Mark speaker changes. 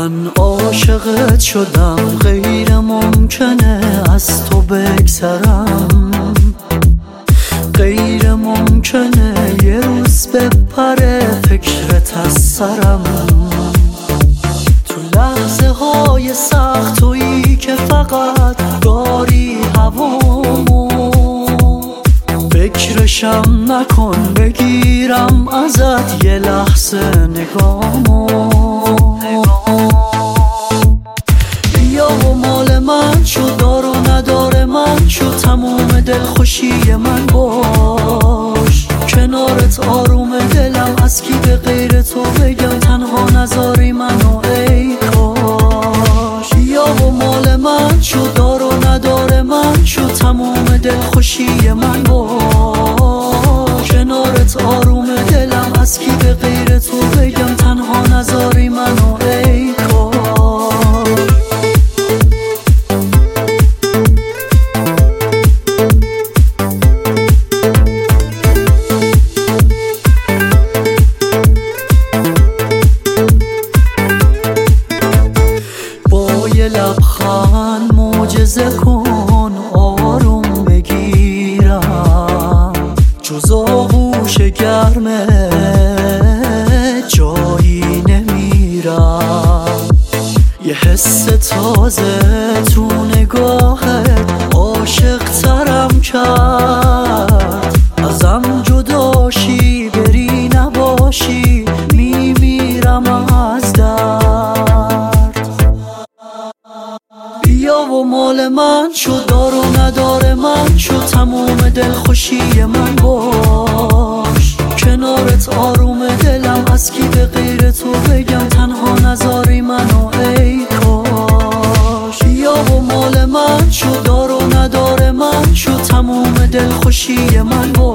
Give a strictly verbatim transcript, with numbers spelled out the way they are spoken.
Speaker 1: من عاشقت شدم، غیر ممکنه از تو بگذرم، غیر ممکنه یه روز بپره فکرت از سرم. تو لحظه های سخت تویی که فقط داری هوامو، فکرشم نکن بگیرم ازت یه لحظه نگامو. بیا و مال من شو، دار و ندار من شو، تموم دلخوشی من باش. کنارت آروم دلم، از کی به غیر تو بگم تنها نذاری منو ای کاش. بیا و مال من شو، دار و ندار من شو، تموم دلخوشی من باش. کنارت آروم دلم، از کی به غیر تو بگم تنها نذاری منو ای کاش. لبخند معجزه کن آروم بگیرم، جز آغوش گرمه جایی نمیرم. یه حس تازه تو نگاهت عاشق ترم کرد، ازم جداشی بری نباشی میمیرم از درد. بیا و مال من شو، دار و ندار من شو، تموم دلخوشی من باش. کنارت آروم دلم، از کی به غیر تو بگم تنها نذاری منو ای کاش. بیا و مال من شو، دار و ندار من شو، تموم دلخوشی من باش.